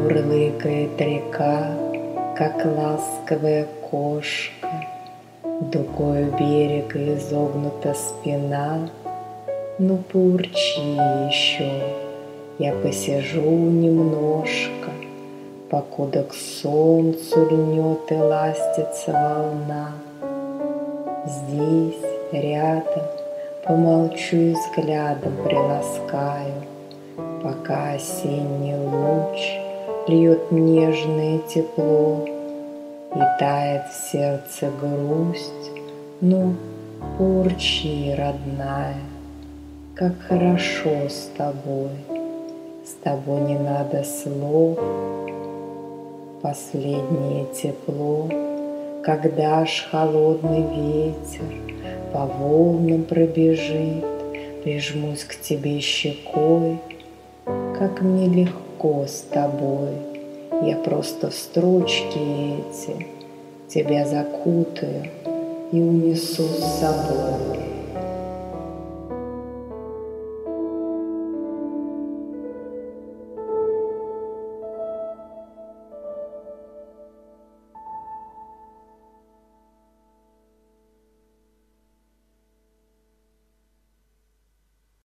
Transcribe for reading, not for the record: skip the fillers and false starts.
Мурлыкает река, как ласковая кошка, дугою берега изогнута спина. Ну поурчи еще, я посижу немножко, покуда к солнцу льнет и ластится волна. Здесь, рядом, помолчу и взглядом приласкаю, пока осенний луч льет нежное тепло и тает в сердце грусть. Ну, поурчи, родная, как хорошо с тобой не надо слов. Последнее тепло, когда ж холодный ветер по волнам пробежит, прижмусь к тебе щекой, как мне легко с тобой. Я просто в строчки эти тебя закутаю и унесу с собой.